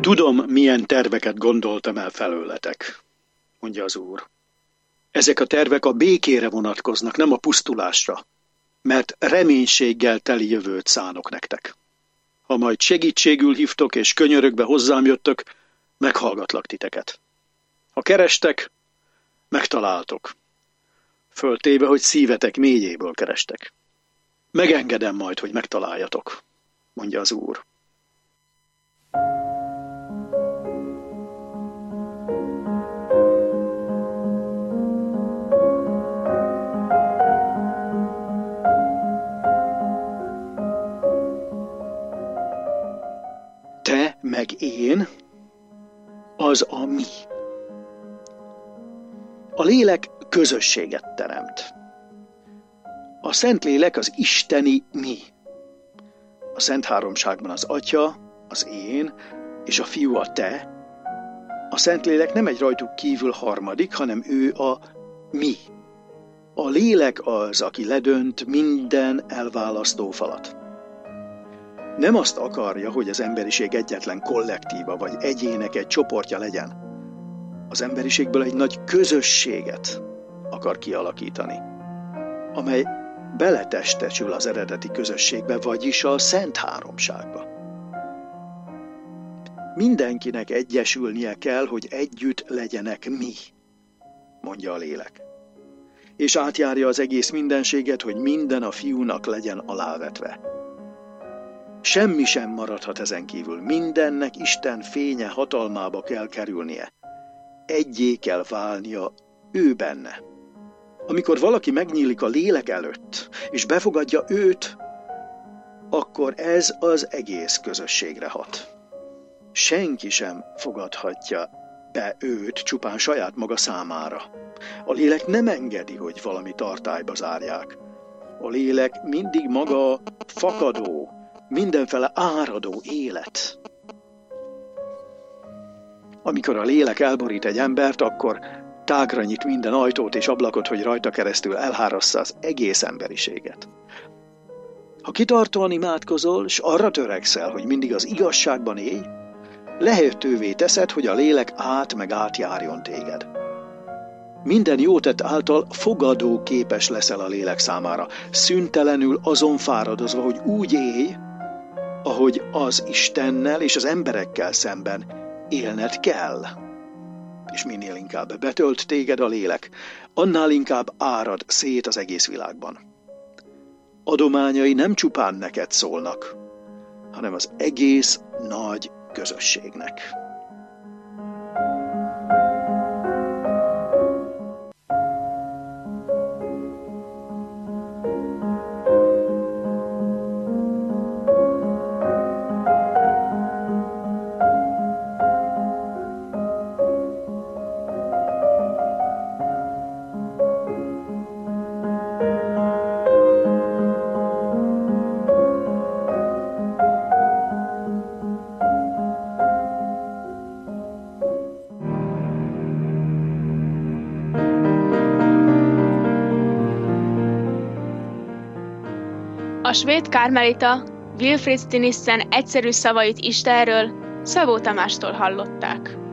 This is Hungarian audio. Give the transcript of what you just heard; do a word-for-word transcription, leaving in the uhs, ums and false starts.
Tudom, milyen terveket gondoltam el felőletek, mondja az Úr. Ezek a tervek a békére vonatkoznak, nem a pusztulásra, mert reménységgel teli jövőt szánok nektek. Ha majd segítségül hívtok és könyörögbe hozzám jöttök, meghallgatlak titeket. Ha kerestek, megtaláltok. Föltéve, hogy szívetek mélyéből kerestek. Megengedem majd, hogy megtaláljatok, mondja az Úr. Te meg én, az a mi. A lélek közösséget teremt. A Szentlélek az isteni mi. A Szent Háromságban az Atya, az én, és a Fiú a te. A Szentlélek nem egy rajtuk kívül harmadik, hanem ő a mi. A lélek az, aki ledönt minden elválasztó falat. Nem azt akarja, hogy az emberiség egyetlen kollektíva vagy egyének egy csoportja legyen. Az emberiségből egy nagy közösséget akar kialakítani, amely beletestesül az eredeti közösségbe, vagyis a Szent Háromságba. Mindenkinek egyesülnie kell, hogy együtt legyenek mi, mondja a lélek. És átjárja az egész mindenséget, hogy minden a Fiúnak legyen alávetve. Semmi sem maradhat ezen kívül, mindennek Isten fénye hatalmába kell kerülnie. Egyé kell válnia ő benne. Amikor valaki megnyílik a lélek előtt, és befogadja őt, akkor ez az egész közösségre hat. Senki sem fogadhatja be őt csupán saját maga számára. A lélek nem engedi, hogy valami tartályba zárják. A lélek mindig maga fakadó, mindenfele áradó élet. Amikor a lélek elborít egy embert, akkor tágra nyit minden ajtót és ablakot, hogy rajta keresztül elhárassza az egész emberiséget. Ha kitartóan imádkozol, és arra törekszel, hogy mindig az igazságban élj, lehetővé teszed, hogy a lélek át meg átjárjon téged. Minden jótett által fogadó képes leszel a lélek számára, szüntelenül azon fáradozva, hogy úgy élj, ahogy az Istennel és az emberekkel szemben élned kell. És minél inkább betölt téged a lélek, annál inkább árad szét az egész világban. Adományai nem csupán neked szólnak, hanem az egész nagy közösségnek. A svéd kármelita Wilfrid Stinissen egyszerű szavait Istenről Szabó Tamástól hallották.